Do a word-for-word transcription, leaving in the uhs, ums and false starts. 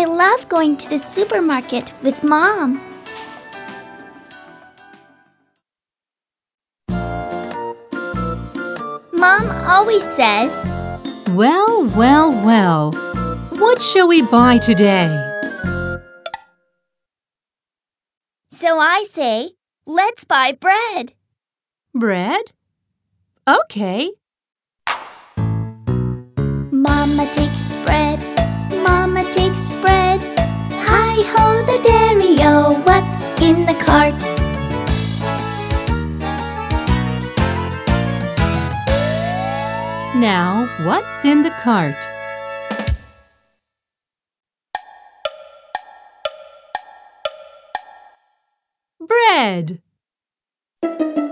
love going to the supermarket with Mom. Mom always says, "Well, well, well, what shall we buy today?" So I say, let's buy bread. Bread? Okay. Mama takes bread, Mama takes bread. Hi-ho the dairy-o, what's in the cart? Now, what's in the cart? Bread.